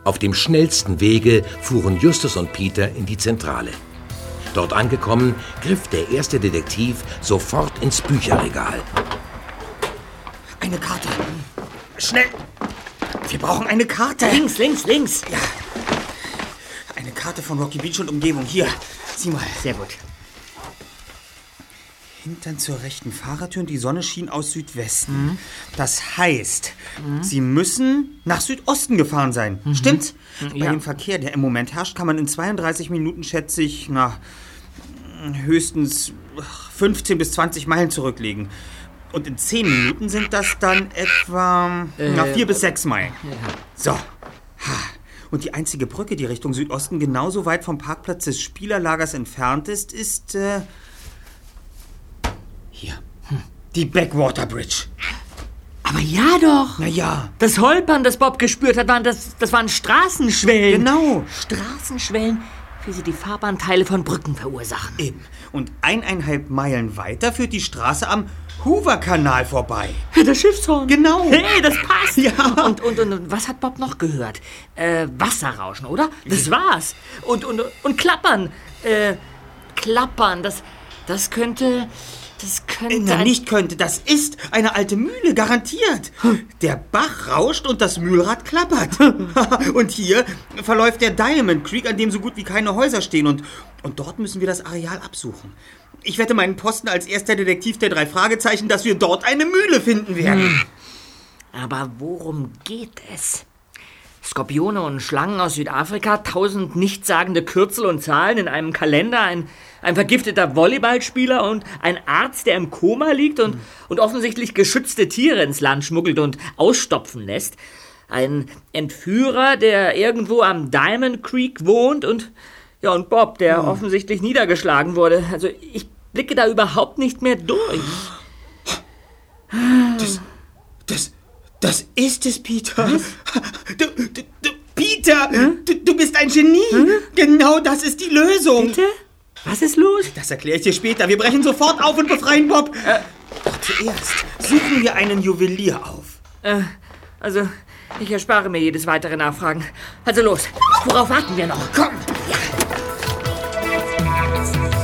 Auf dem schnellsten Wege fuhren Justus und Peter in die Zentrale. Dort angekommen, griff der erste Detektiv sofort ins Bücherregal. Eine Karte. Schnell! Wir brauchen eine Karte. Links, links, links. Ja. Eine Karte von Rocky Beach und Umgebung. Hier, sieh mal. Sehr gut. Hintern zur rechten Fahrertür und die Sonne schien aus Südwesten. Das heißt, Sie müssen nach Südosten gefahren sein. Stimmt's? Bei dem Verkehr, der im Moment herrscht, kann man in 32 Minuten, schätze ich, höchstens 15 bis 20 Meilen zurücklegen. Und in 10 Minuten sind das dann etwa 4 bis 6 Meilen. So. Und die einzige Brücke, die Richtung Südosten genauso weit vom Parkplatz des Spielerlagers entfernt ist, hier. Die Backwater Bridge. Aber ja doch. Na ja. Das Holpern, das Bob gespürt hat, das waren Straßenschwellen. Genau. Straßenschwellen, wie sie die Fahrbahnteile von Brücken verursachen. Eben. Und 1,5 Meilen weiter führt die Straße am Hoover-Kanal vorbei. Das Schiffshorn. Genau. Hey, das passt. Ja. Und was hat Bob noch gehört? Wasserrauschen, oder? Das war's. Und Klappern. Klappern, das könnte... nicht könnte. Das ist eine alte Mühle, garantiert. Der Bach rauscht und das Mühlrad klappert. Und hier verläuft der Diamond Creek, an dem so gut wie keine Häuser stehen. Und dort müssen wir das Areal absuchen. Ich wette meinen Posten als erster Detektiv der 3 Fragezeichen, dass wir dort eine Mühle finden werden. Aber worum geht es? Skorpione und Schlangen aus Südafrika, 1000 nichtssagende Kürzel und Zahlen in einem Kalender, ein vergifteter Volleyballspieler und ein Arzt, der im Koma liegt und offensichtlich geschützte Tiere ins Land schmuggelt und ausstopfen lässt. Ein Entführer, der irgendwo am Diamond Creek wohnt und Bob, der offensichtlich niedergeschlagen wurde. Also ich blicke da überhaupt nicht mehr durch. Das ist es, Peter. Was? Peter, du bist ein Genie. Genau das ist die Lösung. Bitte? Was ist los? Das erkläre ich dir später. Wir brechen sofort auf und befreien Bob. Doch zuerst suchen wir einen Juwelier auf. Also, ich erspare mir jedes weitere Nachfragen. Also los, worauf warten wir noch? Komm. Ja.